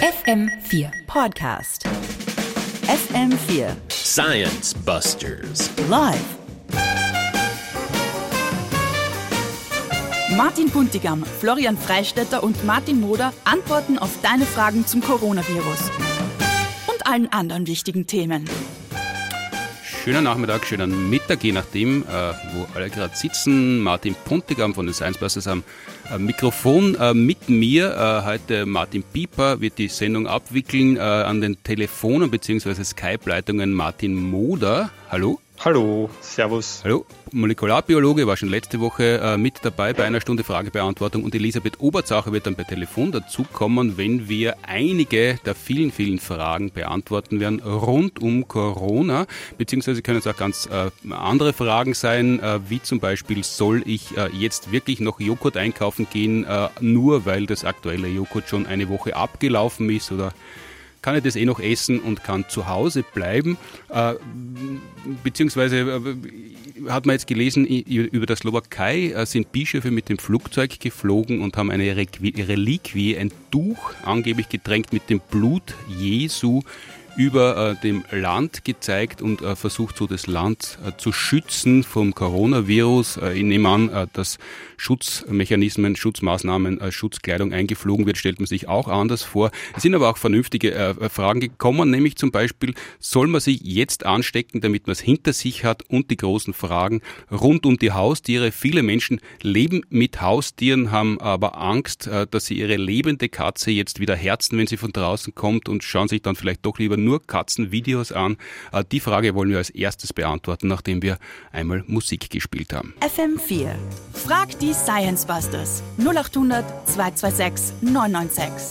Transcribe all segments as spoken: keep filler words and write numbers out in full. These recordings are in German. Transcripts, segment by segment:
F M vier Podcast. F M vier Science Busters. Live. Martin Puntigam, Florian Freistetter und Martin Moder antworten auf deine Fragen zum Coronavirus und allen anderen wichtigen Themen. Schönen Nachmittag, schönen Mittag, je nachdem, äh, wo alle gerade sitzen. Martin Puntigam von den Science Busters am äh, Mikrofon. Äh, mit mir äh, heute Martin Pieper wird die Sendung abwickeln. Äh, an den Telefonen bzw. Skype-Leitungen Martin Moder. Hallo. Hallo, servus. Hallo, Molekularbiologe, war schon letzte Woche äh, mit dabei bei einer Stunde Fragebeantwortung und Elisabeth Oberzacher wird dann per Telefon dazukommen, wenn wir einige der vielen, vielen Fragen beantworten werden rund um Corona, beziehungsweise können es auch ganz äh, andere Fragen sein, äh, wie zum Beispiel, soll ich äh, jetzt wirklich noch Joghurt einkaufen gehen, äh, nur weil das aktuelle Joghurt schon eine Woche abgelaufen ist, oder kann ich das eh noch essen und kann zu Hause bleiben? Äh, beziehungsweise äh, hat man jetzt gelesen, über der Slowakei äh, sind Bischöfe mit dem Flugzeug geflogen und haben eine Reliquie, ein Tuch, angeblich getränkt mit dem Blut Jesu, über äh, dem Land gezeigt und äh, versucht so das Land äh, zu schützen vom Coronavirus. Äh, ich nehme an, äh, dass Schutzmechanismen, Schutzmaßnahmen, äh, Schutzkleidung eingeflogen wird, stellt man sich auch anders vor. Es sind aber auch vernünftige äh, Fragen gekommen, nämlich zum Beispiel, soll man sich jetzt anstecken, damit man es hinter sich hat, und die großen Fragen rund um die Haustiere. Viele Menschen leben mit Haustieren, haben aber Angst, äh, dass sie ihre lebende Katze jetzt wieder herzen, wenn sie von draußen kommt, und schauen sich dann vielleicht doch lieber nur Katzenvideos an. Die Frage wollen wir als erstes beantworten, nachdem wir einmal Musik gespielt haben. F M vier. Frag die Science Busters. null acht hundert zwei zwei sechs neun neun sechs.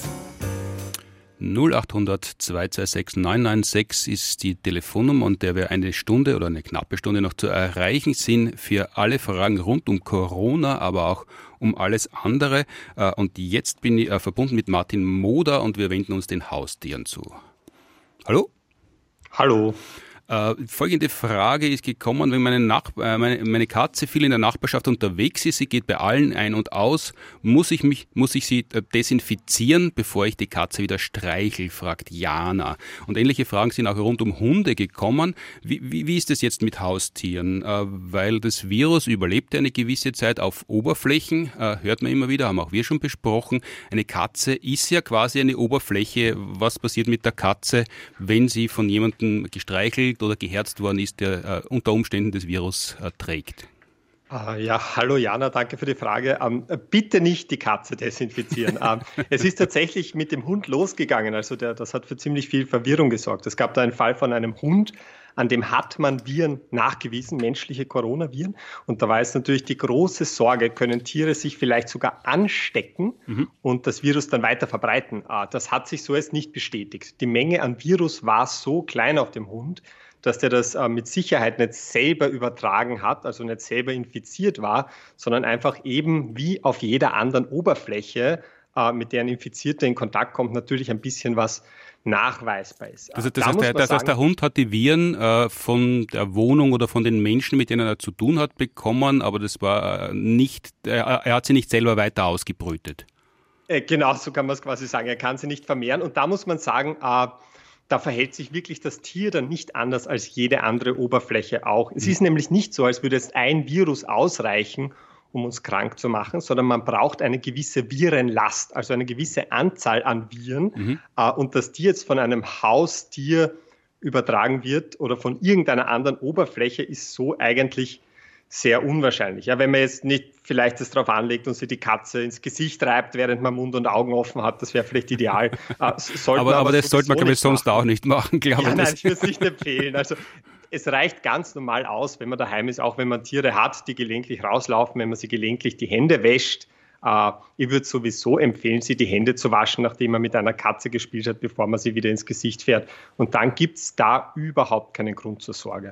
null acht hundert zwei zwei sechs neun neun sechs ist die Telefonnummer, und der wir eine Stunde oder eine knappe Stunde noch zu erreichen sind für alle Fragen rund um Corona, aber auch um alles andere. Und jetzt bin ich verbunden mit Martin Moder und wir wenden uns den Haustieren zu. Hallo? Hallo. Äh, folgende Frage ist gekommen, wenn meine, Nach- äh, meine, meine Katze viel in der Nachbarschaft unterwegs ist, sie geht bei allen ein und aus, muss ich mich, muss ich sie äh, desinfizieren, bevor ich die Katze wieder streichel, fragt Jana. Und ähnliche Fragen sind auch rund um Hunde gekommen. Wie, wie, wie ist es jetzt mit Haustieren? Äh, weil das Virus überlebt eine gewisse Zeit auf Oberflächen, äh, hört man immer wieder, haben auch wir schon besprochen. Eine Katze ist ja quasi eine Oberfläche. Was passiert mit der Katze, wenn sie von jemandem gestreichelt oder geherzt worden ist, der äh, unter Umständen das Virus äh, trägt? Uh, ja, hallo Jana, danke für die Frage. Um, bitte nicht die Katze desinfizieren. um, es ist tatsächlich mit dem Hund losgegangen, also der, das hat für ziemlich viel Verwirrung gesorgt. Es gab da einen Fall von einem Hund, an dem hat man Viren nachgewiesen, menschliche Coronaviren. Und da war jetzt natürlich die große Sorge, können Tiere sich vielleicht sogar anstecken mhm. und das Virus dann weiter verbreiten. Uh, das hat sich so jetzt nicht bestätigt. Die Menge an Virus war so klein auf dem Hund, dass der das äh, mit Sicherheit nicht selber übertragen hat, also nicht selber infiziert war, sondern einfach eben wie auf jeder anderen Oberfläche, äh, mit der ein Infizierter in Kontakt kommt, natürlich ein bisschen was nachweisbar ist. Also das, da heißt, der, das sagen, heißt, der Hund hat die Viren äh, von der Wohnung oder von den Menschen, mit denen er zu tun hat, bekommen, aber das war äh, nicht, er, er hat sie nicht selber weiter ausgebrütet. Äh, genau, so kann man es quasi sagen. Er kann sie nicht vermehren. Und da muss man sagen, äh, da verhält sich wirklich das Tier dann nicht anders als jede andere Oberfläche auch. Es ist nämlich nicht so, als würde jetzt ein Virus ausreichen, um uns krank zu machen, sondern man braucht eine gewisse Virenlast, also eine gewisse Anzahl an Viren. Mhm. Und dass die jetzt von einem Haustier übertragen wird oder von irgendeiner anderen Oberfläche, ist so eigentlich sehr unwahrscheinlich. Ja, wenn man jetzt nicht vielleicht das drauf anlegt und sich die Katze ins Gesicht reibt, während man Mund und Augen offen hat, das wäre vielleicht ideal. Äh, aber, aber, aber das sollte man, glaube ich, sonst auch nicht machen, glaube ich. Ja, nein, ich würde es nicht empfehlen. Also es reicht ganz normal aus, wenn man daheim ist, auch wenn man Tiere hat, die gelegentlich rauslaufen, wenn man sie gelegentlich die Hände wäscht. Äh, ich würde sowieso empfehlen, sie die Hände zu waschen, nachdem man mit einer Katze gespielt hat, bevor man sie wieder ins Gesicht fährt. Und dann gibt es da überhaupt keinen Grund zur Sorge.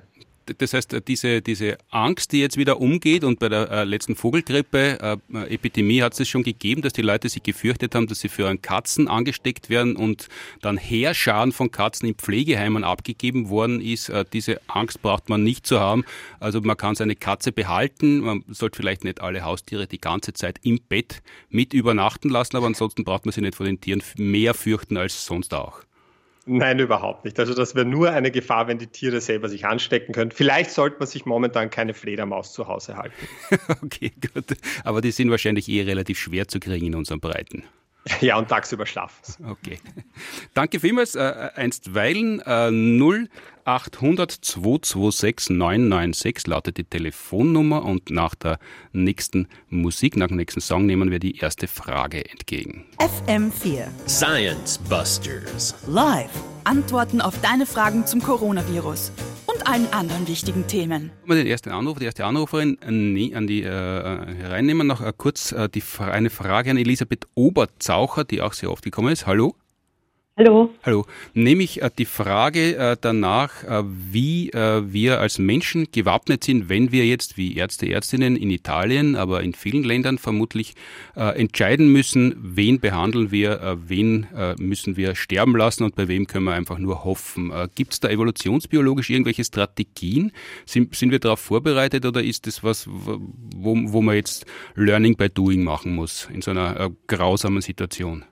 das heißt, diese, diese Angst, die jetzt wieder umgeht, und bei der äh, letzten Vogelgrippe-Epidemie hat es schon gegeben, dass die Leute sich gefürchtet haben, dass sie für Katzen angesteckt werden und dann Heerscharen von Katzen in Pflegeheimen abgegeben worden ist. Äh, diese Angst braucht man nicht zu haben. Also man kann seine Katze behalten. Man sollte vielleicht nicht alle Haustiere die ganze Zeit im Bett mit übernachten lassen, aber ansonsten braucht man sich nicht vor den Tieren mehr fürchten als sonst auch. Nein, überhaupt nicht. Also das wäre nur eine Gefahr, wenn die Tiere selber sich anstecken können. Vielleicht sollte man sich momentan keine Fledermaus zu Hause halten. Okay, gut. Aber die sind wahrscheinlich eh relativ schwer zu kriegen in unseren Breiten. Ja, und tagsüber schlafen. Okay. Danke vielmals. Äh, einstweilen äh, null acht hundert zweihundertsechsundzwanzig neunhundertsechsundneunzig lautet die Telefonnummer, und nach der nächsten Musik, nach dem nächsten Song nehmen wir die erste Frage entgegen. F M vier Science Busters. Live. Antworten auf deine Fragen zum Coronavirus und allen anderen wichtigen Themen. Wir den ersten Anruf, die erste Anruferin äh, an die äh, hereinnehmen. Noch äh, kurz äh, die, eine Frage an Elisabeth Oberzaucher, die auch sehr oft gekommen ist. Hallo? Hallo. Hallo. Nämlich äh, die Frage äh, danach, äh, wie äh, wir als Menschen gewappnet sind, wenn wir jetzt wie Ärzte, Ärztinnen in Italien, aber in vielen Ländern vermutlich äh, entscheiden müssen, wen behandeln wir, äh, wen äh, müssen wir sterben lassen und bei wem können wir einfach nur hoffen. Äh, Gibt es da evolutionsbiologisch irgendwelche Strategien? Sind, sind wir darauf vorbereitet, oder ist das was, wo, wo man jetzt Learning by Doing machen muss in so einer äh, grausamen Situation?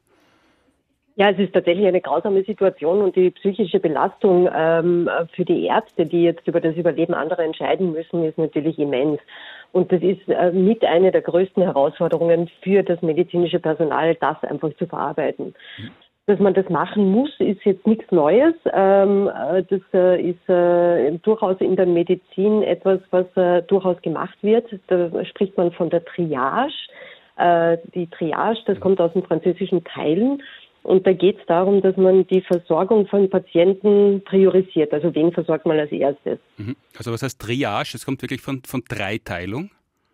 Ja, es ist tatsächlich eine grausame Situation, und die psychische Belastung ähm, für die Ärzte, die jetzt über das Überleben anderer entscheiden müssen, ist natürlich immens. Und das ist äh, mit einer der größten Herausforderungen für das medizinische Personal, das einfach zu verarbeiten. Mhm. Dass man das machen muss, ist jetzt nichts Neues. Ähm, das äh, ist äh, durchaus in der Medizin etwas, was äh, durchaus gemacht wird. Da spricht man von der Triage. Äh, die Triage, das kommt aus dem französischen Teilen. Und da geht es darum, dass man die Versorgung von Patienten priorisiert. Also wen versorgt man als erstes? Also was heißt Triage? Das kommt wirklich von, von Dreiteilung?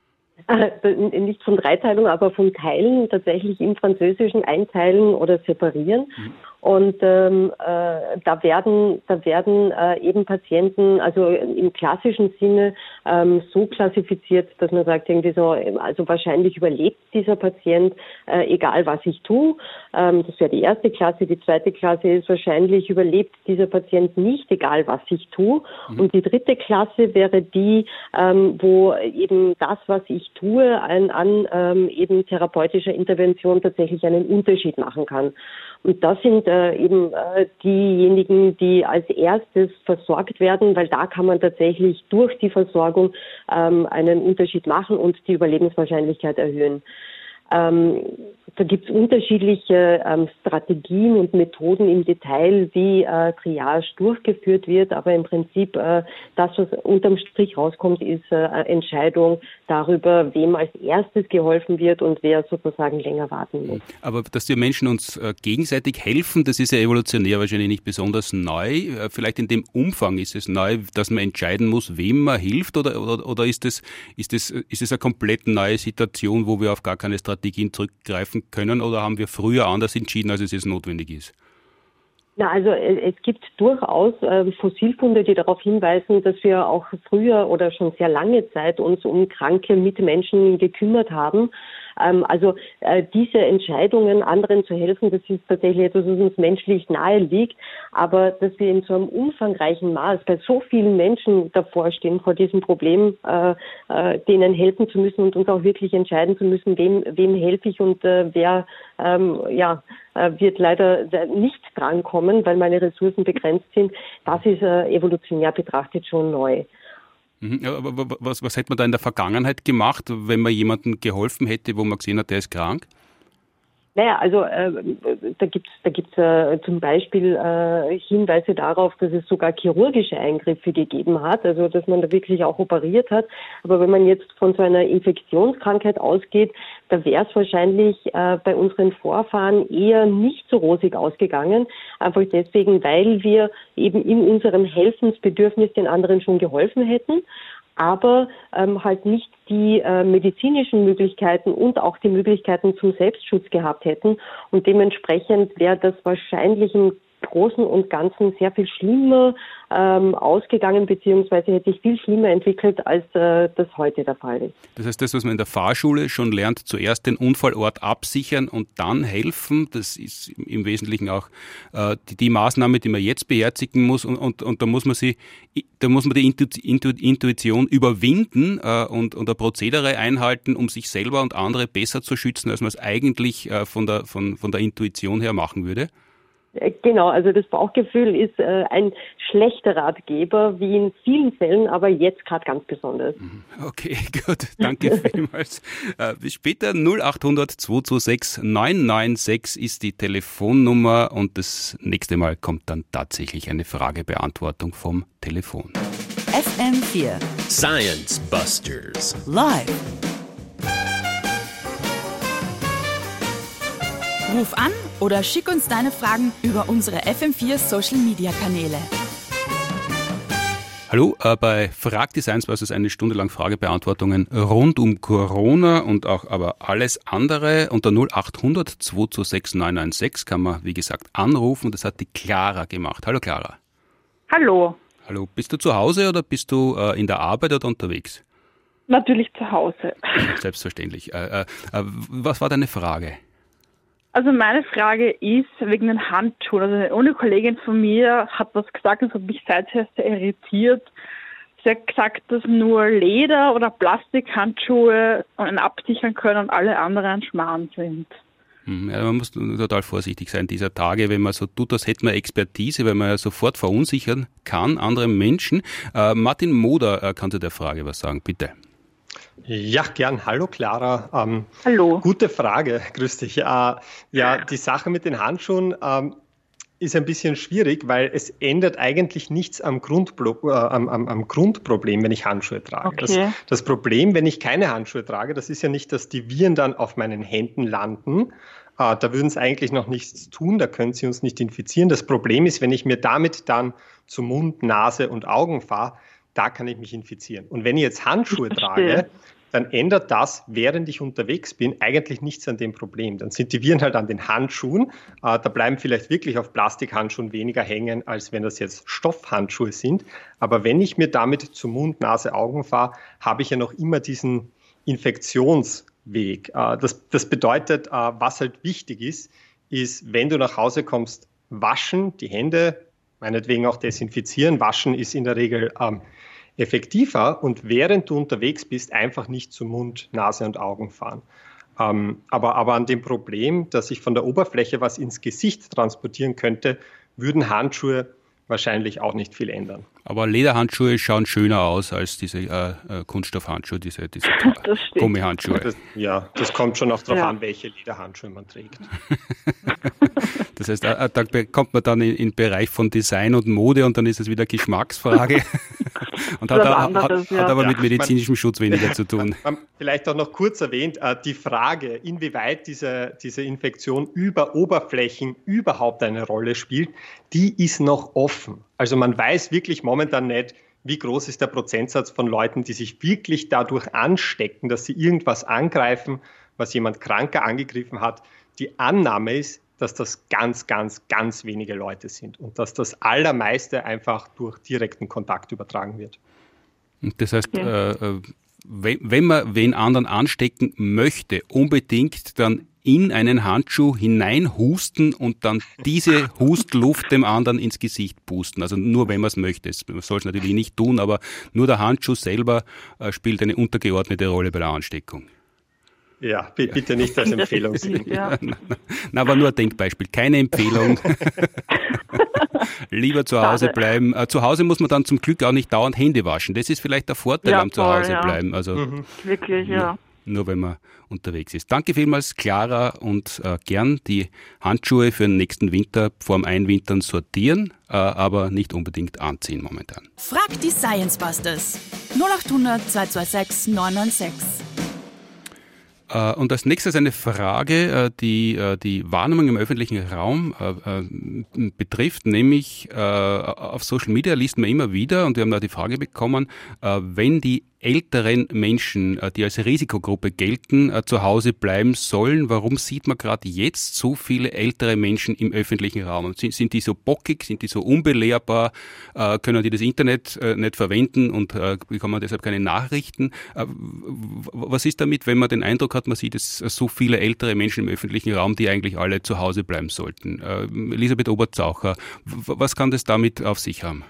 Nicht von Dreiteilung, aber von Teilen, tatsächlich im Französischen einteilen oder separieren. Mhm. Und ähm, äh, da werden, da werden äh, eben Patienten, also im klassischen Sinne, ähm, so klassifiziert, dass man sagt, irgendwie so, also wahrscheinlich überlebt dieser Patient, äh, egal was ich tue. Ähm, das wäre die erste Klasse. Die zweite Klasse ist wahrscheinlich, überlebt dieser Patient nicht, egal was ich tue. Mhm. Und die dritte Klasse wäre die, ähm, wo eben das, was ich tue, an, an ähm, eben therapeutischer Intervention tatsächlich einen Unterschied machen kann. Und das sind äh, eben äh, diejenigen, die als erstes versorgt werden, weil da kann man tatsächlich durch die Versorgung ähm, einen Unterschied machen und die Überlebenswahrscheinlichkeit erhöhen. Ähm, da gibt es unterschiedliche ähm, Strategien und Methoden im Detail, wie äh, Triage durchgeführt wird, aber im Prinzip äh, das, was unterm Strich rauskommt, ist äh, eine Entscheidung darüber, wem als erstes geholfen wird und wer sozusagen länger warten muss. Aber dass wir Menschen uns äh, gegenseitig helfen, das ist ja evolutionär wahrscheinlich nicht besonders neu. Äh, vielleicht in dem Umfang ist es neu, dass man entscheiden muss, wem man hilft, oder, oder, oder ist es ist es, ist es eine komplett neue Situation, wo wir auf gar keine Strategien zurückgreifen können, oder haben wir früher anders entschieden, als es jetzt notwendig ist? Na, also es gibt durchaus äh, Fossilfunde, die darauf hinweisen, dass wir auch früher oder schon sehr lange Zeit uns um kranke Mitmenschen gekümmert haben. Ähm, also äh, diese Entscheidungen, anderen zu helfen, das ist tatsächlich etwas, was uns menschlich nahe liegt. Aber dass wir in so einem umfangreichen Maß bei so vielen Menschen davor stehen, vor diesem Problem, äh, äh, denen helfen zu müssen und uns auch wirklich entscheiden zu müssen, wem, wem helfe ich und äh, wer ähm, ja, äh, wird leider nicht drankommen, weil meine Ressourcen begrenzt sind. Das ist äh, evolutionär betrachtet schon neu. Aber was, was hätte man da in der Vergangenheit gemacht, wenn man jemandem geholfen hätte, wo man gesehen hat, der ist krank? Naja, also äh, da gibt's da gibt's äh, zum Beispiel äh, Hinweise darauf, dass es sogar chirurgische Eingriffe gegeben hat, also dass man da wirklich auch operiert hat. Aber wenn man jetzt von so einer Infektionskrankheit ausgeht, da wäre es wahrscheinlich äh, bei unseren Vorfahren eher nicht so rosig ausgegangen. Einfach deswegen, weil wir eben in unserem Helfensbedürfnis den anderen schon geholfen hätten, aber ähm, halt nicht die äh, medizinischen Möglichkeiten und auch die Möglichkeiten zum Selbstschutz gehabt hätten. Und dementsprechend wäre das wahrscheinlich ein Großen und Ganzen sehr viel schlimmer ähm, ausgegangen, beziehungsweise hätte sich viel schlimmer entwickelt, als äh, das heute der Fall ist. Das heißt, das, was man in der Fahrschule schon lernt, zuerst den Unfallort absichern und dann helfen, das ist im Wesentlichen auch äh, die, die Maßnahme, die man jetzt beherzigen muss und, und, und da muss man sie, da muss man die Intu, Intu, Intuition überwinden äh, und, und ein Prozedere einhalten, um sich selber und andere besser zu schützen, als man es eigentlich äh, von der, von, von der Intuition her machen würde. Genau, also das Bauchgefühl ist äh, ein schlechter Ratgeber, wie in vielen Fällen, aber jetzt gerade ganz besonders. Okay, gut, danke vielmals. Äh, bis später. null acht hundert zwei zwei sechs neun neun sechs ist die Telefonnummer und das nächste Mal kommt dann tatsächlich eine Fragebeantwortung vom Telefon. F M vier Science Busters. Live. Ruf an oder schick uns deine Fragen über unsere F M vier Social Media Kanäle. Hallo, äh, bei Frag die Science Busters eine Stunde lang Fragebeantwortungen rund um Corona und auch aber alles andere. Unter null acht hundert zwei zwei sechs neun neun sechs kann man, wie gesagt, anrufen und das hat die Clara gemacht. Hallo Clara. Hallo. Hallo, bist du zu Hause oder bist du äh, in der Arbeit oder unterwegs? Natürlich zu Hause. Selbstverständlich. Äh, äh, was war deine Frage? Also meine Frage ist wegen den Handschuhen. Also eine Uni-Kollegin von mir hat was gesagt, das hat mich seither sehr irritiert. Sie hat gesagt, dass nur Leder- oder Plastikhandschuhe einen absichern können und alle anderen Schmarrn sind. Ja, man muss total vorsichtig sein dieser Tage, wenn man so tut, als hätte man Expertise, weil man ja sofort verunsichern kann, andere Menschen. Äh, Martin Moder äh, kann zu der Frage was sagen, bitte. Ja, gern. Hallo Clara. Ähm, Hallo. Gute Frage, grüß dich. Äh, ja, die Sache mit den Handschuhen ähm, ist ein bisschen schwierig, weil es ändert eigentlich nichts am, Grundblo- äh, am, am, am Grundproblem, wenn ich Handschuhe trage. Okay. Das, das Problem, wenn ich keine Handschuhe trage, das ist ja nicht, dass die Viren dann auf meinen Händen landen. Äh, da würden sie eigentlich noch nichts tun, da können sie uns nicht infizieren. Das Problem ist, wenn ich mir damit dann zu Mund, Nase und Augen fahre, da kann ich mich infizieren. Und wenn ich jetzt Handschuhe trage, dann ändert das, während ich unterwegs bin, eigentlich nichts an dem Problem. Dann sind die Viren halt an den Handschuhen. Äh, da bleiben vielleicht wirklich auf Plastikhandschuhen weniger hängen, als wenn das jetzt Stoffhandschuhe sind. Aber wenn ich mir damit zu Mund, Nase, Augen fahre, habe ich ja noch immer diesen Infektionsweg. Äh, das, das bedeutet, äh, was halt wichtig ist, ist, wenn du nach Hause kommst, waschen, die Hände, meinetwegen auch desinfizieren. Waschen ist in der Regel ähm, effektiver und während du unterwegs bist, einfach nicht zu Mund, Nase und Augen fahren. Ähm, aber, aber an dem Problem, dass ich von der Oberfläche was ins Gesicht transportieren könnte, würden Handschuhe wahrscheinlich auch nicht viel ändern. Aber Lederhandschuhe schauen schöner aus als diese äh, Kunststoffhandschuhe, diese, diese Gummihandschuhe. Das, ja, das kommt schon auch darauf ja. an, welche Lederhandschuhe man trägt. Das heißt, da kommt man dann in den Bereich von Design und Mode und dann ist es wieder Geschmacksfrage und hat, anderes, hat, ja. hat aber ja, mit medizinischem man, Schutz weniger zu tun. Man, man, vielleicht auch noch kurz erwähnt, die Frage, inwieweit diese, diese Infektion über Oberflächen überhaupt eine Rolle spielt, die ist noch offen. Also man weiß wirklich momentan nicht, wie groß ist der Prozentsatz von Leuten, die sich wirklich dadurch anstecken, dass sie irgendwas angreifen, was jemand kranker angegriffen hat. Die Annahme ist, dass das ganz, ganz, ganz wenige Leute sind und dass das Allermeiste einfach durch direkten Kontakt übertragen wird. Das heißt, ja. äh, wenn man wen anderen anstecken möchte, unbedingt dann in einen Handschuh hineinhusten und dann diese Hustluft dem anderen ins Gesicht pusten. Also nur wenn man es möchte. Man soll es natürlich nicht tun, aber nur der Handschuh selber äh, spielt eine untergeordnete Rolle bei der Ansteckung. Ja, bitte nicht als Empfehlung sehen. Ja. Na, na, aber nur ein Denkbeispiel, keine Empfehlung. Lieber zu Hause Schade. bleiben. Äh, zu Hause muss man dann zum Glück auch nicht dauernd Hände waschen. Das ist vielleicht der Vorteil ja, am Zuhause ja. bleiben. Also mhm. Wirklich, ja. Nur, nur wenn man unterwegs ist. Danke vielmals, Clara, und äh, gern die Handschuhe für den nächsten Winter vorm Einwintern sortieren, äh, aber nicht unbedingt anziehen momentan. Frag die Science Busters. null acht hundert zwei zwei sechs neun neun sechs. Und als nächstes eine Frage, die die Wahrnehmung im öffentlichen Raum betrifft, nämlich auf Social Media liest man immer wieder, und wir haben da die Frage bekommen, wenn die älteren Menschen, die als Risikogruppe gelten, zu Hause bleiben sollen. Warum sieht man gerade jetzt so viele ältere Menschen im öffentlichen Raum? Sind, sind die so bockig, sind die so unbelehrbar, äh, können die das Internet äh, nicht verwenden und äh, bekommen deshalb keine Nachrichten? Äh, was ist damit, wenn man den Eindruck hat, man sieht es so viele ältere Menschen im öffentlichen Raum, die eigentlich alle zu Hause bleiben sollten? Äh, Elisabeth Oberzaucher, was kann das damit auf sich haben?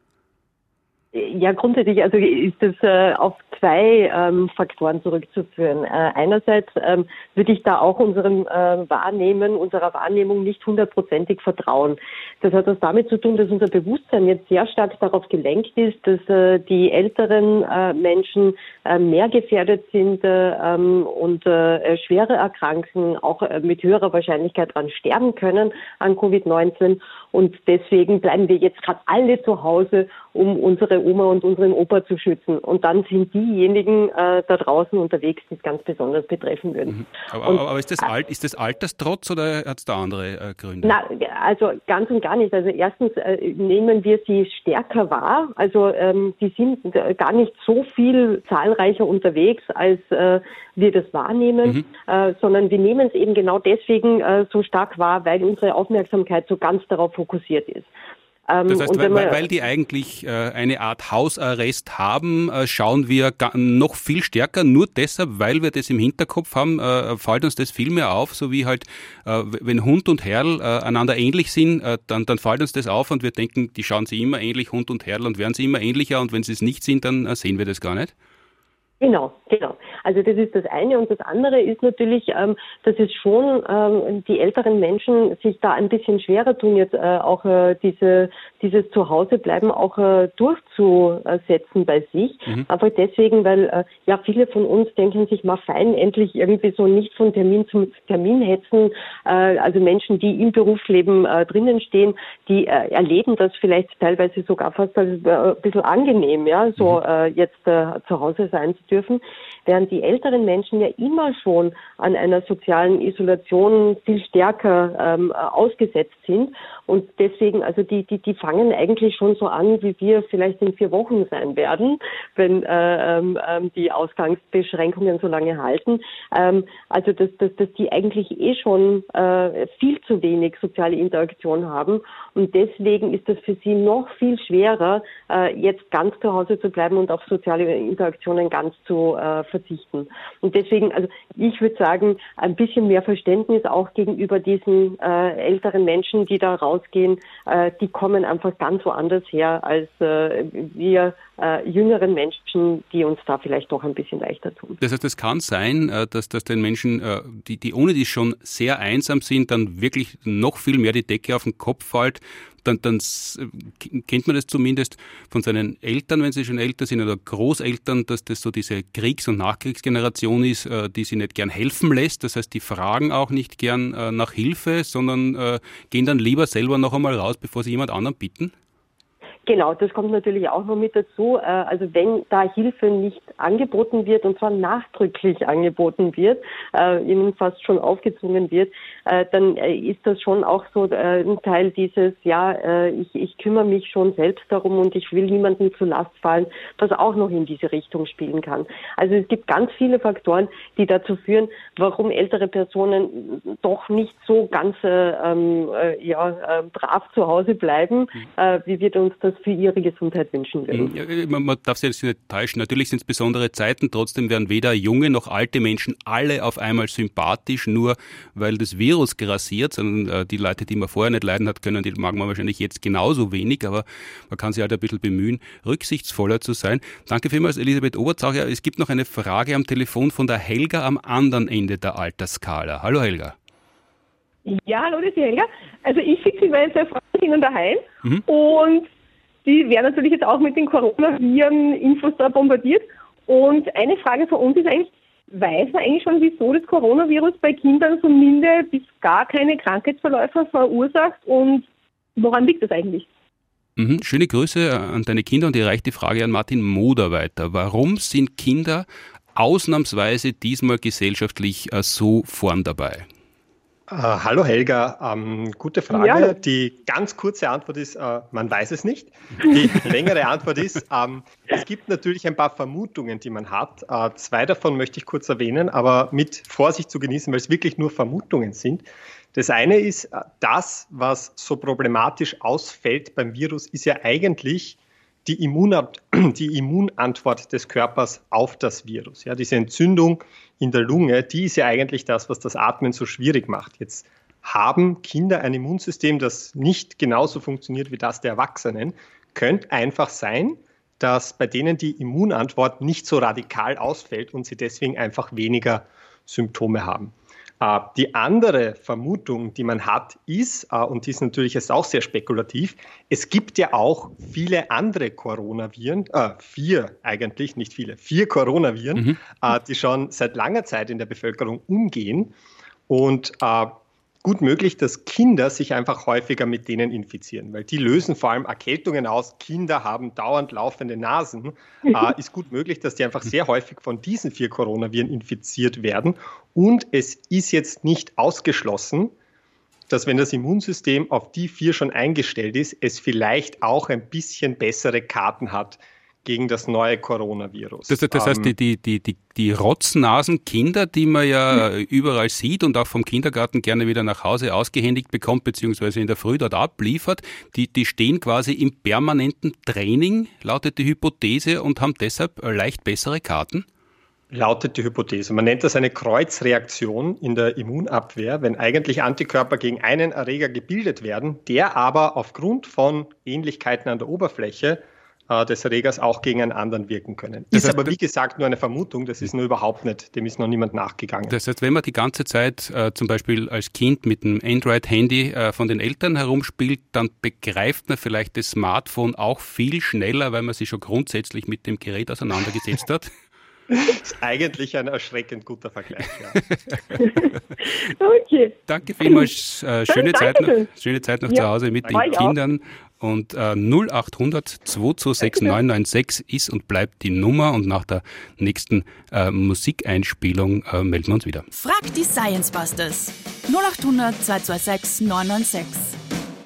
Ja, grundsätzlich, also ist es äh, auf zwei ähm, Faktoren zurückzuführen. Äh, einerseits ähm, würde ich da auch unserem äh, Wahrnehmen, unserer Wahrnehmung nicht hundertprozentig vertrauen. Das hat was damit zu tun, dass unser Bewusstsein jetzt sehr stark darauf gelenkt ist, dass äh, die älteren äh, Menschen äh, mehr gefährdet sind äh, ähm, und äh, schwere erkranken, auch äh, mit höherer Wahrscheinlichkeit dran sterben können an Covid neunzehn. Und deswegen bleiben wir jetzt gerade alle zu Hause, um unsere Oma und unseren Opa zu schützen. Und dann sind diejenigen äh, da draußen unterwegs, die es ganz besonders betreffen würden. Mhm. Aber, und, aber ist das, alt, ist das Alterstrotz oder hat es da andere äh, Gründe? Na, also ganz und gar nicht. Also erstens äh, nehmen wir sie stärker wahr. Also ähm, die sind gar nicht so viel zahlreicher unterwegs, als äh, wir das wahrnehmen, mhm. äh, sondern wir nehmen es eben genau deswegen äh, so stark wahr, weil unsere Aufmerksamkeit so ganz darauf fokussiert ist. Ähm, das heißt, weil, man, weil die eigentlich äh, eine Art Hausarrest haben, äh, schauen wir ga, noch viel stärker, nur deshalb, weil wir das im Hinterkopf haben, äh, fällt uns das viel mehr auf, so wie halt, äh, wenn Hund und Herrl äh, einander ähnlich sind, äh, dann, dann fällt uns das auf und wir denken, die schauen sie immer ähnlich, Hund und Herrl, und werden sie immer ähnlicher, und wenn sie es nicht sind, dann äh, sehen wir das gar nicht. Genau, genau. Also das ist das eine. Und das andere ist natürlich, ähm, dass es schon ähm, die älteren Menschen sich da ein bisschen schwerer tun, jetzt äh, auch äh, diese dieses Zuhausebleiben auch äh, durchzusetzen bei sich. Mhm. Einfach deswegen, weil äh, ja viele von uns denken sich mal fein, endlich irgendwie so nicht von Termin zu Termin hetzen. Äh, also Menschen, die im Berufsleben äh, drinnen stehen, die äh, erleben das vielleicht teilweise sogar fast als äh, ein bisschen angenehm, ja, so äh, jetzt äh, zu Hause sein zu dürfen, während die älteren Menschen ja immer schon an einer sozialen Isolation viel stärker ähm, ausgesetzt sind. Und deswegen, also die, die, die fangen eigentlich schon so an, wie wir vielleicht in vier Wochen sein werden, wenn äh, ähm, die Ausgangsbeschränkungen so lange halten. Ähm, also dass, dass, dass die eigentlich eh schon äh, viel zu wenig soziale Interaktion haben. Und deswegen ist es für sie noch viel schwerer, äh, jetzt ganz zu Hause zu bleiben und auf soziale Interaktionen ganz zu äh, verzichten. Und deswegen, also ich würde sagen, ein bisschen mehr Verständnis auch gegenüber diesen äh, älteren Menschen, die da rausgehen, äh, die kommen einfach ganz woanders her als äh, wir äh, jüngeren Menschen, die uns da vielleicht doch ein bisschen leichter tun. Das heißt, es kann sein, dass, dass den Menschen, die, die ohne die schon sehr einsam sind, dann wirklich noch viel mehr die Decke auf den Kopf fällt. Dann, dann kennt man das zumindest von seinen Eltern, wenn sie schon älter sind, oder Großeltern, dass das so diese Kriegs- und Nachkriegsgeneration ist, die sie nicht gern helfen lässt. Das heißt, die fragen auch nicht gern nach Hilfe, sondern gehen dann lieber selber noch einmal raus, bevor sie jemand anderen bitten. Genau, das kommt natürlich auch noch mit dazu. Also wenn da Hilfe nicht angeboten wird, und zwar nachdrücklich angeboten wird, ihnen fast schon aufgezwungen wird, dann ist das schon auch so ein Teil dieses, ja, ich, ich kümmere mich schon selbst darum und ich will niemandem zur Last fallen, was auch noch in diese Richtung spielen kann. Also es gibt ganz viele Faktoren, die dazu führen, warum ältere Personen doch nicht so ganz ähm, ja, brav zu Hause bleiben, äh, wie wir uns das für ihre Gesundheit wünschen würden. Ja, man, man darf sich jetzt nicht täuschen. Natürlich sind es besondere Zeiten, trotzdem werden weder junge noch alte Menschen alle auf einmal sympathisch, nur weil das Virus grassiert, sondern äh, die Leute, die man vorher nicht leiden hat können, die mag man wahrscheinlich jetzt genauso wenig, aber man kann sich halt ein bisschen bemühen, rücksichtsvoller zu sein. Danke vielmals, Elisabeth Oberzaucher. Es gibt noch eine Frage am Telefon von der Helga am anderen Ende der Altersskala. Hallo Helga. Ja, hallo, das ist die Helga. Also ich fixe meine zwei Freundinnen daheim mhm. und die werden natürlich jetzt auch mit den Coronaviren-Infos da bombardiert. Und eine Frage von uns ist eigentlich, weiß man eigentlich schon, wieso das Coronavirus bei Kindern so milde bis gar keine Krankheitsverläufe verursacht und woran liegt das eigentlich? Mhm. Schöne Grüße an deine Kinder, und ich reiche die Frage an Martin Moder weiter. Warum sind Kinder ausnahmsweise diesmal gesellschaftlich äh, so vorn dabei? Uh, hallo Helga, ähm, gute Frage. Ja. Die ganz kurze Antwort ist, äh, man weiß es nicht. Die längere Antwort ist, ähm, es gibt natürlich ein paar Vermutungen, die man hat. Äh, zwei davon möchte ich kurz erwähnen, aber mit Vorsicht zu genießen, weil es wirklich nur Vermutungen sind. Das eine ist, das, was so problematisch ausfällt beim Virus, ist ja eigentlich die, Immunant- die Immunantwort des Körpers auf das Virus. Ja, diese Entzündung in der Lunge, die ist ja eigentlich das, was das Atmen so schwierig macht. Jetzt haben Kinder ein Immunsystem, das nicht genauso funktioniert wie das der Erwachsenen. Könnte einfach sein, dass bei denen die Immunantwort nicht so radikal ausfällt und sie deswegen einfach weniger Symptome haben. Uh, die andere Vermutung, die man hat, ist, uh, und die ist natürlich jetzt auch sehr spekulativ, es gibt ja auch viele andere Coronaviren, äh, vier eigentlich, nicht viele, vier Coronaviren, mhm. uh, die schon seit langer Zeit in der Bevölkerung umgehen und uh, gut möglich, dass Kinder sich einfach häufiger mit denen infizieren, weil die lösen vor allem Erkältungen aus. Kinder haben dauernd laufende Nasen. Äh, ist gut möglich, dass die einfach sehr häufig von diesen vier Coronaviren infiziert werden. Und es ist jetzt nicht ausgeschlossen, dass wenn das Immunsystem auf die vier schon eingestellt ist, es vielleicht auch ein bisschen bessere Karten hat gegen das neue Coronavirus. Das, das heißt, die, die, die, die, die Rotznasen-Kinder, die man ja mhm. überall sieht und auch vom Kindergarten gerne wieder nach Hause ausgehändigt bekommt, beziehungsweise in der Früh dort abliefert, die, die stehen quasi im permanenten Training, lautet die Hypothese, und haben deshalb leicht bessere Karten? Lautet die Hypothese. Man nennt das eine Kreuzreaktion in der Immunabwehr, wenn eigentlich Antikörper gegen einen Erreger gebildet werden, der aber aufgrund von Ähnlichkeiten an der Oberfläche des Erregers auch gegen einen anderen wirken können. Das ist heißt, aber wie gesagt nur eine Vermutung, das ist nur überhaupt nicht, dem ist noch niemand nachgegangen. Das heißt, wenn man die ganze Zeit äh, zum Beispiel als Kind mit einem Android-Handy äh, von den Eltern herumspielt, dann begreift man vielleicht das Smartphone auch viel schneller, weil man sich schon grundsätzlich mit dem Gerät auseinandergesetzt hat. Das ist eigentlich ein erschreckend guter Vergleich. Ja. Okay. Danke vielmals. Äh, schöne, Zeit noch, schöne Zeit noch ja. zu Hause mit den Kindern. Und äh, null acht hundert zwei zwei sechs neun neun sechs ist und bleibt die Nummer. Und nach der nächsten äh, Musikeinspielung äh, melden wir uns wieder. Frag die Science Busters. null acht hundert zwei zwei sechs neun neun sechs.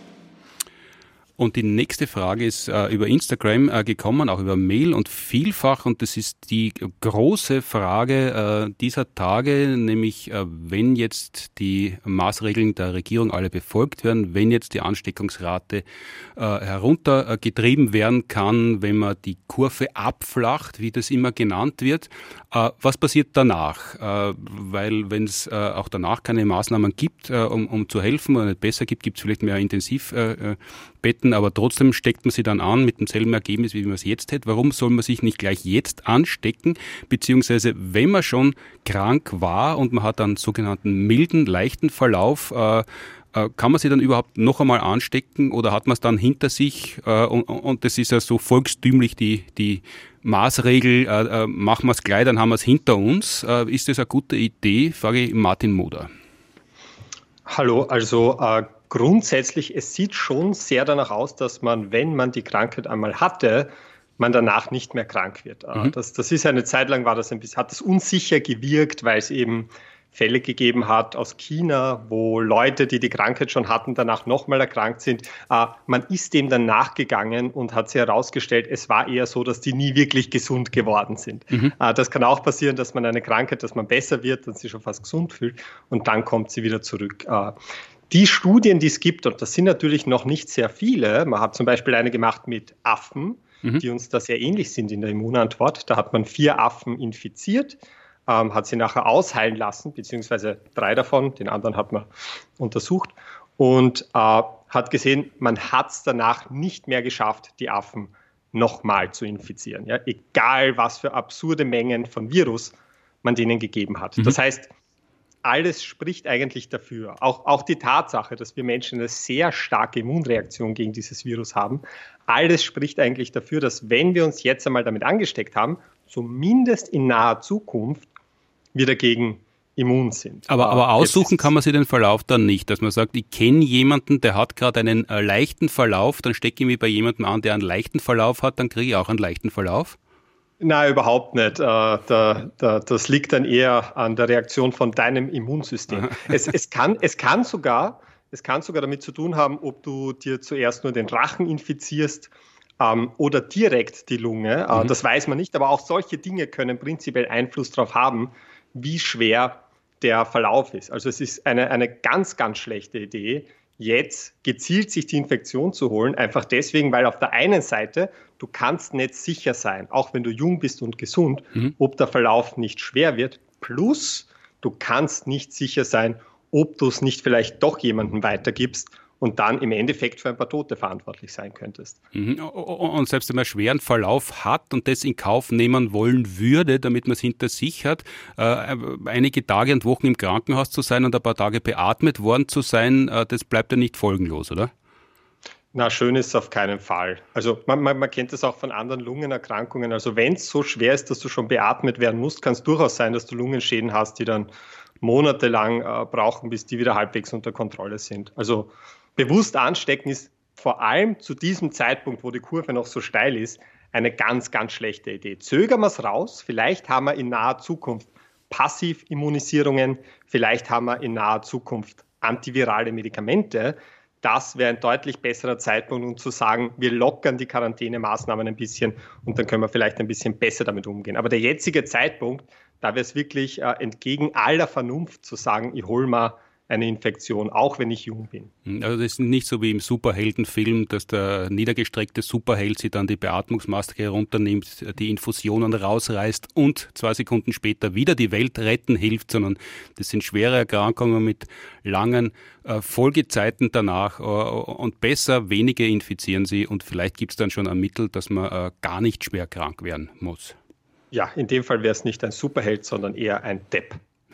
Und die nächste Frage ist äh, über Instagram äh, gekommen, auch über Mail und vielfach. Und das ist die große Frage äh, dieser Tage, nämlich äh, wenn jetzt die Maßregeln der Regierung alle befolgt werden, wenn jetzt die Ansteckungsrate äh, heruntergetrieben werden kann, wenn man die Kurve abflacht, wie das immer genannt wird. Äh, was passiert danach? Äh, weil wenn es äh, auch danach keine Maßnahmen gibt, äh, um, um zu helfen oder nicht besser gibt, gibt es vielleicht mehr Intensivbetten. Äh, aber trotzdem steckt man sie dann an mit demselben Ergebnis, wie man es jetzt hätte. Warum soll man sich nicht gleich jetzt anstecken? Beziehungsweise, wenn man schon krank war und man hat einen sogenannten milden, leichten Verlauf, äh, äh, kann man sich dann überhaupt noch einmal anstecken oder hat man es dann hinter sich? Äh, und, und das ist ja so volkstümlich die, die Maßregel, äh, äh, machen wir es gleich, dann haben wir es hinter uns. Äh, ist das eine gute Idee? Frage ich Martin Moder. Hallo, also äh, grundsätzlich, es sieht schon sehr danach aus, dass man, wenn man die Krankheit einmal hatte, man danach nicht mehr krank wird. Mhm. Das, das ist eine Zeit lang, war das ein bisschen, hat das unsicher gewirkt, weil es eben Fälle gegeben hat aus China, wo Leute, die die Krankheit schon hatten, danach nochmal erkrankt sind. Äh, man ist dem dann nachgegangen und hat sich herausgestellt, es war eher so, dass die nie wirklich gesund geworden sind. Mhm. Äh, das kann auch passieren, dass man eine Krankheit, dass man besser wird und sich schon fast gesund fühlt und dann kommt sie wieder zurück. Äh, Die Studien, die es gibt, und das sind natürlich noch nicht sehr viele, man hat zum Beispiel eine gemacht mit Affen, mhm. die uns da sehr ähnlich sind in der Immunantwort. Da hat man vier Affen infiziert, ähm, hat sie nachher ausheilen lassen, beziehungsweise drei davon, den anderen hat man untersucht und äh, hat gesehen, man hat es danach nicht mehr geschafft, die Affen nochmal zu infizieren. Ja? Egal, was für absurde Mengen von Virus man denen gegeben hat. Mhm. Das heißt, alles spricht eigentlich dafür. Auch, auch die Tatsache, dass wir Menschen eine sehr starke Immunreaktion gegen dieses Virus haben, alles spricht eigentlich dafür, dass wenn wir uns jetzt einmal damit angesteckt haben, zumindest in naher Zukunft wir dagegen immun sind. Aber, aber aussuchen kann man sich den Verlauf dann nicht, dass man sagt, ich kenne jemanden, der hat gerade einen äh, leichten Verlauf, dann stecke ich mich bei jemandem an, der einen leichten Verlauf hat, dann kriege ich auch einen leichten Verlauf? Nein, überhaupt nicht. Äh, da, da, das liegt dann eher an der Reaktion von deinem Immunsystem. Es, es, kann, es, kann sogar, es kann sogar damit zu tun haben, ob du dir zuerst nur den Rachen infizierst ähm, oder direkt die Lunge. Äh, mhm. Das weiß man nicht, aber auch solche Dinge können prinzipiell Einfluss darauf haben, wie schwer der Verlauf ist. Also es ist eine, eine ganz, ganz schlechte Idee, jetzt gezielt sich die Infektion zu holen, einfach deswegen, weil auf der einen Seite du kannst nicht sicher sein, auch wenn du jung bist und gesund, mhm. ob der Verlauf nicht schwer wird, plus du kannst nicht sicher sein, ob du es nicht vielleicht doch jemandem weitergibst und dann im Endeffekt für ein paar Tote verantwortlich sein könntest. Mhm. Und selbst wenn man einen schweren Verlauf hat und das in Kauf nehmen wollen würde, damit man es hinter sich hat, äh, einige Tage und Wochen im Krankenhaus zu sein und ein paar Tage beatmet worden zu sein, äh, das bleibt ja nicht folgenlos, oder? Na, schön ist es auf keinen Fall. Also man, man, man kennt das auch von anderen Lungenerkrankungen. Also wenn es so schwer ist, dass du schon beatmet werden musst, kann es durchaus sein, dass du Lungenschäden hast, die dann monatelang äh, brauchen, bis die wieder halbwegs unter Kontrolle sind. Also bewusst anstecken ist vor allem zu diesem Zeitpunkt, wo die Kurve noch so steil ist, eine ganz, ganz schlechte Idee. Zögern wir es raus. Vielleicht haben wir in naher Zukunft Passivimmunisierungen. Vielleicht haben wir in naher Zukunft antivirale Medikamente. Das wäre ein deutlich besserer Zeitpunkt, um zu sagen, wir lockern die Quarantänemaßnahmen ein bisschen und dann können wir vielleicht ein bisschen besser damit umgehen. Aber der jetzige Zeitpunkt, da wäre es wirklich äh, entgegen aller Vernunft zu sagen, ich hole mal eine Infektion, auch wenn ich jung bin. Also das ist nicht so wie im Superheldenfilm, dass der niedergestreckte Superheld sich dann die Beatmungsmaske herunternimmt, die Infusionen rausreißt und zwei Sekunden später wieder die Welt retten hilft, sondern das sind schwere Erkrankungen mit langen äh, Folgezeiten danach äh, und besser wenige infizieren sie und vielleicht gibt es dann schon ein Mittel, dass man äh, gar nicht schwer krank werden muss. Ja, in dem Fall wäre es nicht ein Superheld, sondern eher ein Depp.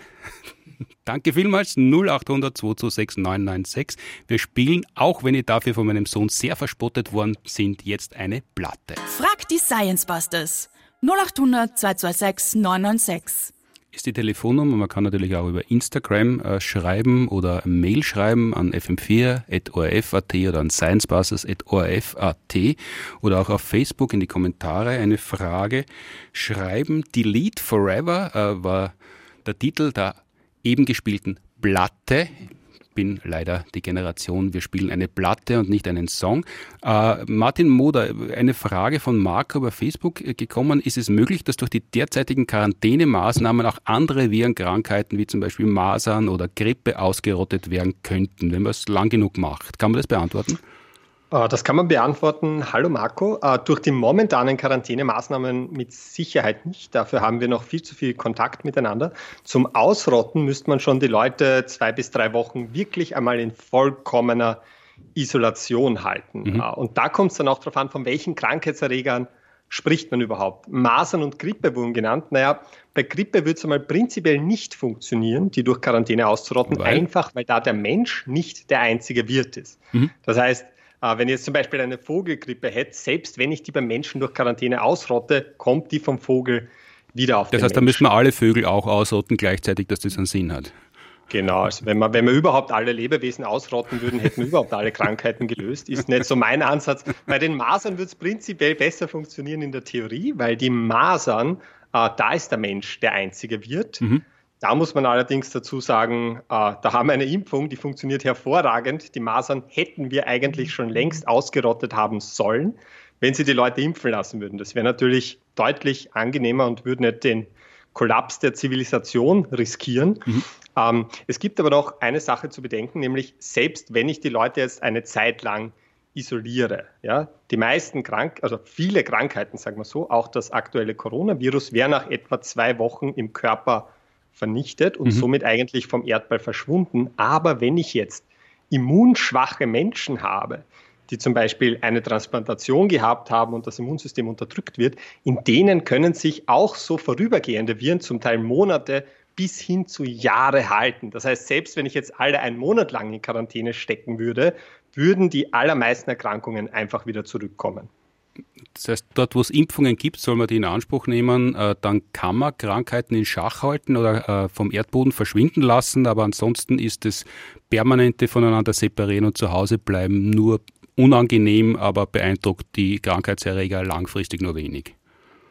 Danke vielmals, null acht hundert zwei zwei sechs neun neun sechs. Wir spielen, auch wenn ich dafür von meinem Sohn sehr verspottet worden sind, jetzt eine Platte. Frag die Science Busters. null acht hundert zwei zwei sechs neun neun sechs. Ist die Telefonnummer, man kann natürlich auch über Instagram äh, schreiben oder Mail schreiben an f m vier at o r f punkt a t oder an sciencebusters at o r f punkt a t oder auch auf Facebook in die Kommentare eine Frage schreiben. Delete Forever äh, war der Titel der eben gespielten Platte. Ich bin leider die Generation, wir spielen eine Platte und nicht einen Song. Äh, Martin Moder, eine Frage von Marco über Facebook gekommen. Ist es möglich, dass durch die derzeitigen Quarantänemaßnahmen auch andere Virenkrankheiten wie zum Beispiel Masern oder Grippe ausgerottet werden könnten, wenn man es lang genug macht? Kann man das beantworten? Das kann man beantworten. Hallo Marco. Durch die momentanen Quarantänemaßnahmen mit Sicherheit nicht. Dafür haben wir noch viel zu viel Kontakt miteinander. Zum Ausrotten müsste man schon die Leute zwei bis drei Wochen wirklich einmal in vollkommener Isolation halten. Mhm. Und da kommt es dann auch darauf an, von welchen Krankheitserregern spricht man überhaupt. Masern und Grippe wurden genannt. Naja, bei Grippe wird es einmal prinzipiell nicht funktionieren, die durch Quarantäne auszurotten, weil? einfach weil da der Mensch nicht der einzige Wirt ist. Mhm. Das heißt, wenn ich jetzt zum Beispiel eine Vogelgrippe hätte, selbst wenn ich die beim Menschen durch Quarantäne ausrotte, kommt die vom Vogel wieder auf den Das heißt, Menschen. da müssen wir alle Vögel auch ausrotten gleichzeitig, dass das einen Sinn hat. Genau, also wenn wir, wenn wir überhaupt alle Lebewesen ausrotten würden, hätten wir überhaupt alle Krankheiten gelöst. Ist nicht so mein Ansatz. Bei den Masern wird es prinzipiell besser funktionieren in der Theorie, weil die Masern, äh, da ist der Mensch der einzige Wirt. Mhm. Da muss man allerdings dazu sagen, äh, da haben wir eine Impfung, die funktioniert hervorragend. Die Masern hätten wir eigentlich schon längst ausgerottet haben sollen, wenn sie die Leute impfen lassen würden. Das wäre natürlich deutlich angenehmer und würde nicht den Kollaps der Zivilisation riskieren. Mhm. Ähm, es gibt aber noch eine Sache zu bedenken, nämlich selbst wenn ich die Leute jetzt eine Zeit lang isoliere, ja, die meisten Krank, also viele Krankheiten, sagen wir so, auch das aktuelle Coronavirus, wäre nach etwa zwei Wochen im Körper vernichtet und mhm. somit eigentlich vom Erdball verschwunden. Aber wenn ich jetzt immunschwache Menschen habe, die zum Beispiel eine Transplantation gehabt haben und das Immunsystem unterdrückt wird, in denen können sich auch so vorübergehende Viren, zum Teil Monate bis hin zu Jahre halten. Das heißt, selbst wenn ich jetzt alle einen Monat lang in Quarantäne stecken würde, würden die allermeisten Erkrankungen einfach wieder zurückkommen. Das heißt, dort, wo es Impfungen gibt, soll man die in Anspruch nehmen, äh, dann kann man Krankheiten in Schach halten oder äh, vom Erdboden verschwinden lassen, aber ansonsten ist das permanente voneinander separieren und zu Hause bleiben nur unangenehm, aber beeindruckt die Krankheitserreger langfristig nur wenig.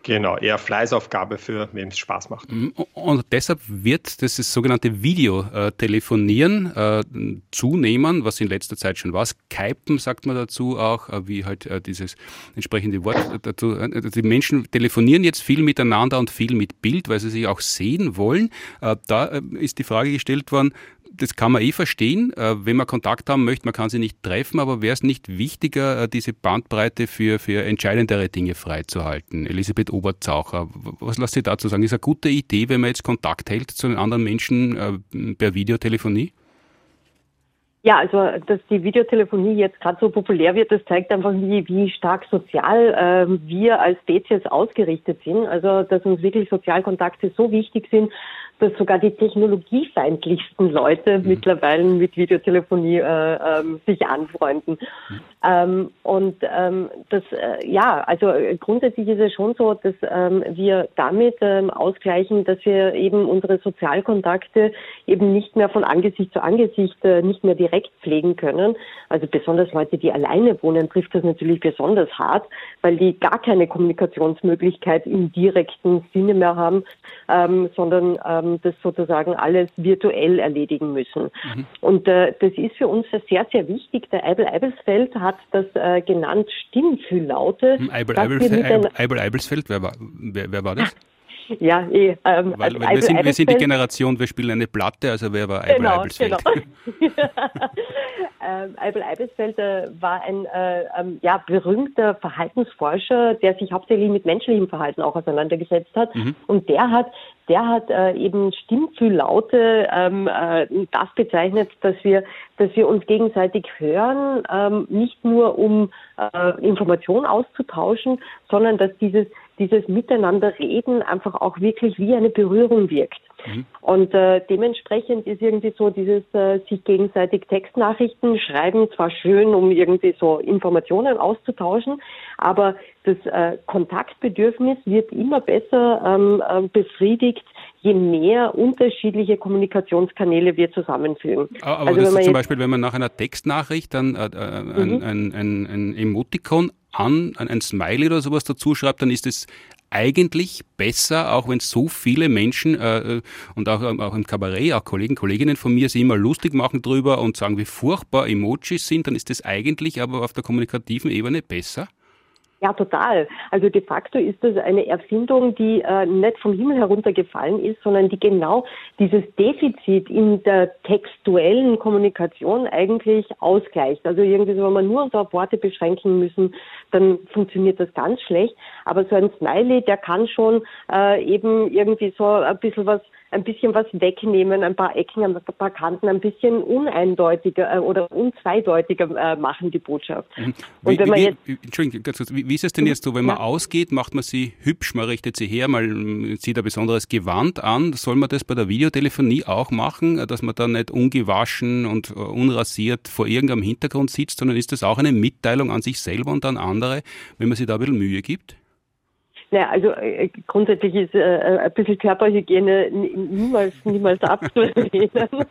Genau, eher Fleißaufgabe für wem es Spaß macht. Und deshalb wird das sogenannte Videotelefonieren äh, zunehmen, was in letzter Zeit schon war. Skypen sagt man dazu auch, äh, wie halt äh, dieses entsprechende Wort dazu. Äh, die Menschen telefonieren jetzt viel miteinander und viel mit Bild, weil sie sich auch sehen wollen. Äh, da äh, ist die Frage gestellt worden, das kann man eh verstehen, wenn man Kontakt haben möchte, man kann sie nicht treffen, aber wäre es nicht wichtiger, diese Bandbreite für, für entscheidendere Dinge freizuhalten? Elisabeth Oberzaucher, was lasst ihr dazu sagen? Ist eine gute Idee, wenn man jetzt Kontakt hält zu den anderen Menschen per Videotelefonie? Ja, also dass die Videotelefonie jetzt gerade so populär wird, das zeigt einfach, wie, wie stark sozial äh, wir als Spezies ausgerichtet sind. Also dass uns wirklich Sozialkontakte so wichtig sind, dass sogar die technologiefeindlichsten Leute mhm. mittlerweile mit Videotelefonie äh, ähm, sich anfreunden. Mhm. Ähm, und ähm, das, äh, ja, also grundsätzlich ist es schon so, dass ähm, wir damit ähm, ausgleichen, dass wir eben unsere Sozialkontakte eben nicht mehr von Angesicht zu Angesicht äh, nicht mehr direkt pflegen können. Also besonders Leute, die alleine wohnen, trifft das natürlich besonders hart, weil die gar keine Kommunikationsmöglichkeit im direkten Sinne mehr haben, ähm, sondern ähm, das sozusagen alles virtuell erledigen müssen. Mhm. Und äh, das ist für uns sehr, sehr wichtig. Der Eibel Eibelsfeld hat das äh, genannt Stimmfülllaute. Eibel Eibelsfeld, Eibel Eibelsfeld, wer war, wer, wer war das? Ja, eh. Ähm, weil, weil wir, sind, wir sind die Generation, wir spielen eine Platte, also wer war Eibel genau, Eibelsfeld? Genau. ähm, Eibel Eibelsfeld äh, war ein äh, ähm, ja, berühmter Verhaltensforscher, der sich hauptsächlich mit menschlichem Verhalten auch auseinandergesetzt hat. Mhm. Und der hat Der hat äh, eben Stimmfülllaute ähm, äh, das bezeichnet, dass wir, dass wir uns gegenseitig hören, ähm, nicht nur um äh, Informationen auszutauschen, sondern dass dieses dieses Miteinanderreden einfach auch wirklich wie eine Berührung wirkt. Mhm. Und äh, dementsprechend ist irgendwie so dieses äh, sich gegenseitig Textnachrichten schreiben zwar schön, um irgendwie so Informationen auszutauschen, aber das äh, Kontaktbedürfnis wird immer besser ähm, äh, befriedigt, je mehr unterschiedliche Kommunikationskanäle wir zusammenfügen. Aber also, das ist zum Beispiel, wenn man nach einer Textnachricht dann äh, äh, mhm. ein, ein, ein, ein Emotikon an, ein, ein Smiley oder sowas dazu schreibt, dann ist es eigentlich besser, auch wenn so viele Menschen äh, und auch, auch im Kabarett, auch Kollegen, Kolleginnen von mir sich immer lustig machen drüber und sagen, wie furchtbar Emojis sind, dann ist das eigentlich aber auf der kommunikativen Ebene besser? Ja, total. Also de facto ist das eine Erfindung, die äh, nicht vom Himmel heruntergefallen ist, sondern die genau dieses Defizit in der textuellen Kommunikation eigentlich ausgleicht. Also irgendwie, so, wenn wir nur uns auf Worte beschränken müssen, dann funktioniert das ganz schlecht. Aber so ein Smiley, der kann schon äh, eben irgendwie so ein bisschen was ein bisschen was wegnehmen, ein paar Ecken, ein paar Kanten, ein bisschen uneindeutiger äh, oder unzweideutiger äh, machen die Botschaft. Mhm. Wie, Und wenn man wie, jetzt, Entschuldigung, ganz kurz, wie, wie ist es denn jetzt so, wenn man ja. ausgeht, macht man sie hübsch, man richtet sie her, man zieht ein besonderes Gewand an. Soll man das bei der Videotelefonie auch machen, dass man da nicht ungewaschen und unrasiert vor irgendeinem Hintergrund sitzt, sondern ist das auch eine Mitteilung an sich selber und an andere, wenn man sich da ein bisschen Mühe gibt? Ja, also äh, grundsätzlich ist äh, ein bisschen Körperhygiene niemals, niemals abzulehnen.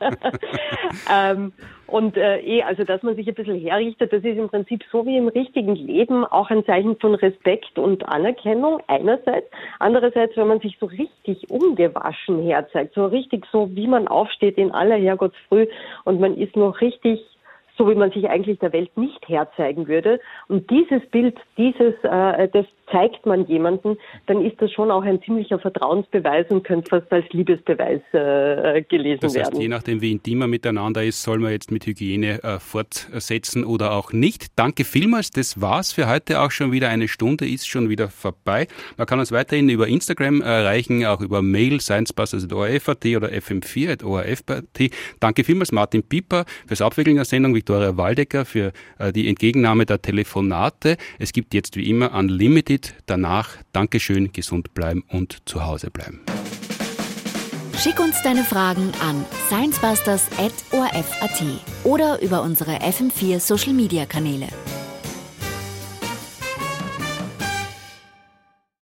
ähm, und äh, eh, also dass man sich ein bisschen herrichtet, das ist im Prinzip so wie im richtigen Leben auch ein Zeichen von Respekt und Anerkennung einerseits. Andererseits, wenn man sich so richtig ungewaschen herzeigt, so richtig so, wie man aufsteht in aller Herrgottsfrüh und man ist noch richtig so wie man sich eigentlich der Welt nicht herzeigen würde. Und dieses Bild, dieses, äh, das zeigt man jemandem, dann ist das schon auch ein ziemlicher Vertrauensbeweis und könnte fast als Liebesbeweis äh, gelesen das heißt, werden. Je nachdem, wie intim man miteinander ist, soll man jetzt mit Hygiene äh, fortsetzen oder auch nicht. Danke vielmals, das war's für heute auch schon wieder. Eine Stunde ist schon wieder vorbei. Man kann uns weiterhin über Instagram erreichen, auch über Mail, sciencebusters at o r f punkt a t oder f m vier at o r f punkt a t. Danke vielmals Martin Pieper fürs Abwickeln der Sendung, Viktoria Waldecker für äh, die Entgegennahme der Telefonate. Es gibt jetzt wie immer Unlimited. Danach Dankeschön, gesund bleiben und zu Hause bleiben. Schick uns deine Fragen an sciencebusters at o r f punkt a t oder über unsere F M vier Social Media Kanäle.